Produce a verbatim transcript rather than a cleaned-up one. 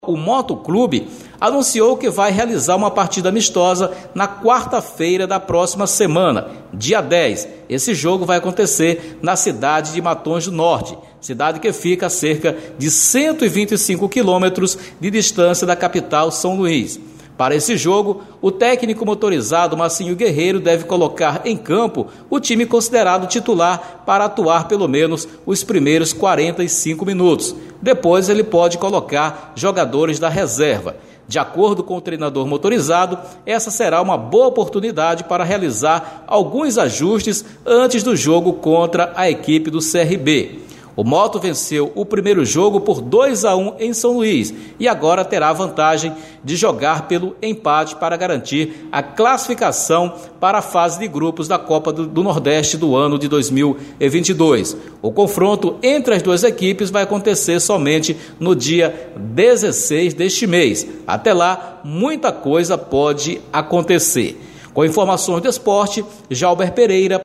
O Motoclube anunciou que vai realizar uma partida amistosa na quarta-feira da próxima semana, dia dez. Esse jogo vai acontecer na cidade de Matões do Norte, cidade que fica a cerca de cento e vinte e cinco quilômetros de distância da capital São Luís. Para esse jogo, o técnico motorizado Massinho Guerreiro deve colocar em campo o time considerado titular para atuar pelo menos os primeiros quarenta e cinco minutos. Depois ele pode colocar jogadores da reserva. De acordo com o treinador motorizado, essa será uma boa oportunidade para realizar alguns ajustes antes do jogo contra a equipe do C R B. O Moto venceu o primeiro jogo por dois a um em São Luís e agora terá a vantagem de jogar pelo empate para garantir a classificação para a fase de grupos da Copa do Nordeste do ano de dois mil e vinte e dois. O confronto entre as duas equipes vai acontecer somente no dia dezesseis deste mês. Até lá, muita coisa pode acontecer. Com informações do esporte, Jalber Pereira.